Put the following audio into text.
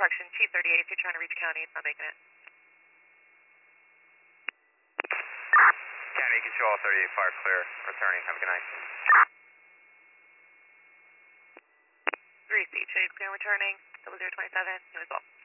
correction, T38, if you're trying to reach county, it's not making it. County Control 38 Fire clear, returning, have a good night. 3C, Chase, clear returning, 0027, you as well.